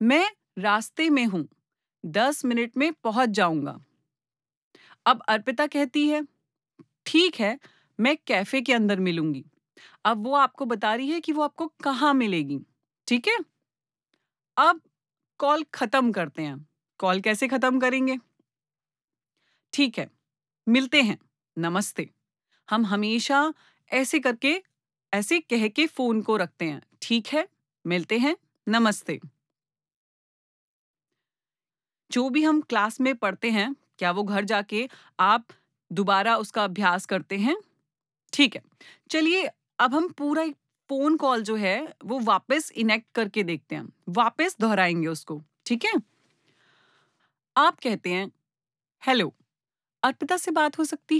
मैं रास्ते में हूँ, 10 मिनट में पहुँच जाऊँगा। अब अर्पिता कहती है, ठीक है, मैं कैफ़े के अंदर मिलूँगी। अब वो आपको बता रही है कि वो आपको कहाँ मिलेगी, ठीक है? अब कॉल खत्म करते हैं। कॉल कैसे खत्म करेंगे? ठीक है, मिलते हैं, नमस्ते। हम हमेशा ऐसे करके ऐसे कह के फ़ोन को रखते हैं, ठीक है, मिलते हैं, नमस्ते। जो भी हम क्लास में पढ़ते हैं, क्या वो घर जाके आप दोबारा उसका अभ्यास करते हैं? ठीक है। चलिए अब हम पूरा एक फ़ोन कॉल जो है वो वापस इनेक्ट करके देखते हैं। वापस दोहराएँगे उसको, ठीक है? आप कहते हैं, हेलो, अर्पिता से बात हो सकती